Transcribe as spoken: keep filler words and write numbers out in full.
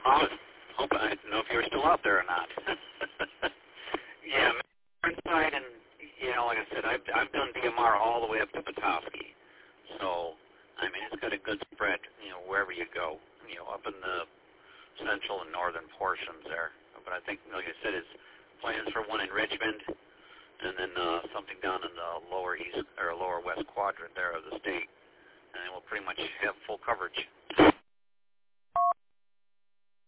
Oh, hope I didn't know if you were still out there or not. Yeah, inside, and you know, like I said, I've I've done D M R all the way up to Petoskey, so I mean it's got a good spread, you know, wherever you go, you know, up in the central and northern portions there. But I think, like I said, his plans for one in Richmond, and then uh, something down in the lower east or lower west quadrant there of the state, and we'll pretty much have full coverage.